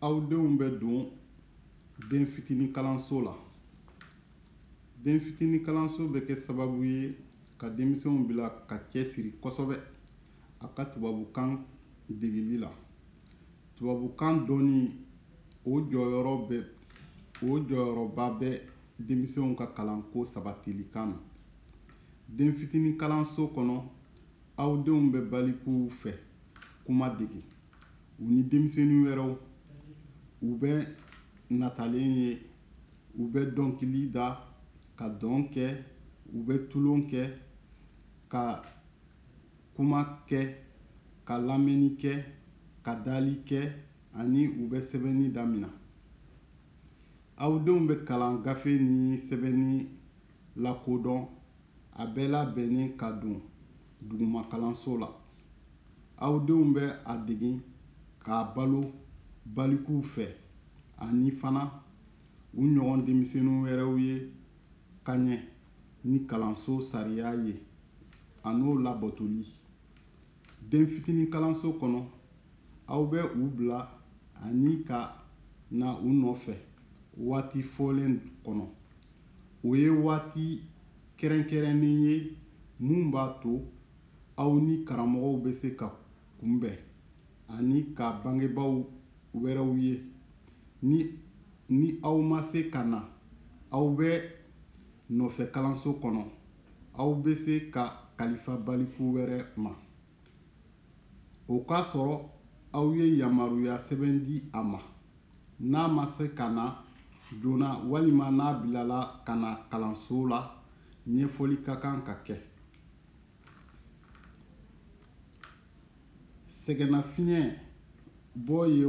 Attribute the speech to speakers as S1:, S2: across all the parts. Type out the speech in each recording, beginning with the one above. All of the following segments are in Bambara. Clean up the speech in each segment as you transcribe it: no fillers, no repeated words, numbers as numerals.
S1: aw denw bɛ don den fitinin kalanso la. Den fitinin kalanso bɛ kɛ sababu ye ka denmisɛnw bila ka cɛsiri kosɛbɛ a ka tubabukan degeli la. Tubabukan dɔnni o jɔyɔrɔba bɛ denmisɛnw ka kalanko sabatilikan na. Den fitinin kalanso kɔnɔ aw denw bɛ balikuw fɛ kuma dege. U ni denmisɛnnin wɛrɛw u bɛ natalen ye, u bɛ dɔnkili da, ka dɔn kɛ, u bɛ tulon kɛ, ka kuma kɛ, ka lamɛnni kɛ, ka dali kɛ, ani u bɛ sɛbɛnni daminɛ. Aw denw bɛ kalan gafe ni sɛbɛnni lakodɔn, a bɛɛ labɛnnen ka don duguma kalanso la. Aw denw bɛ a dege k'a balo balikuw fɛ ani fana u ɲɔgɔn denmisɛnnin wɛrɛw ye ka ɲɛ ni kalanso sariya ye a n'o labatoli. Den fitinin kalanso kɔnɔ aw bɛ u bila ani ka na u nɔfɛ waati fɔlen kɔnɔ. O ye waati kɛrɛnkɛrɛnnen ye mun b'a to aw ni karamɔgɔw bɛ se ka kunbɛn ani ka bangebaaw wɛrɛw ye. Ni aw ma se ka na, aw bɛ nɔfɛ kalanso kɔnɔ, aw bɛ se ka kalifa baliku wɛrɛ ma. O k'a sɔrɔ aw ye yamaruya sɛbɛn di a ma. N'a ma se ka na joona walima n'a bilala ka na kalanso la, ɲɛfɔli ka kan ka kɛ. Sɛgɛnnafiɲɛ bɔ ye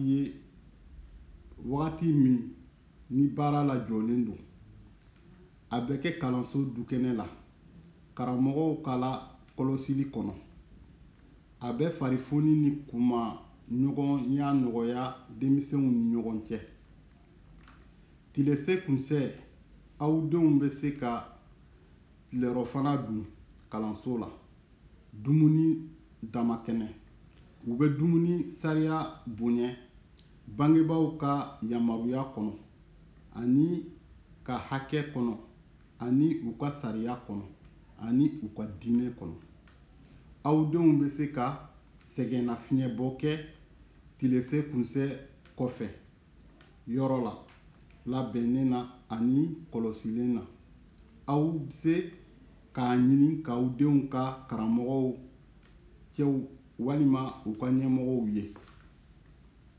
S1: wagati min ni baara lajɔlen don. A bɛ kɛ kalanso dukɛnɛ la, karamɔgɔw ka lakɔlɔsili kɔnɔ. A bɛ farifoni ni kuma ɲɔgɔnya nɔgɔya denmisɛnw ni ɲɔgɔn cɛ. Tilese kunsɛ aw denw bɛ se ka tilerɔfana dun kalanso la. Dumuni damakɛnɛ. U bɛ dumuni sariya bonya bangebaaw ka yamaruya kɔnɔ ani ka hakɛ kɔnɔ ani u ka sariya kɔnɔ ani u ka diinɛ kɔnɔ. Aw denw bɛ se ka sɛgɛnnafiɲɛbɔ kɛ tilese kunsɛ kɔfɛ yɔrɔ la labɛnnen na ani kɔlɔsilen na. Aw bɛ se k'a ɲini k'aw denw ka karamɔgɔw cɛw walima u ka ɲɛmɔgɔw ye.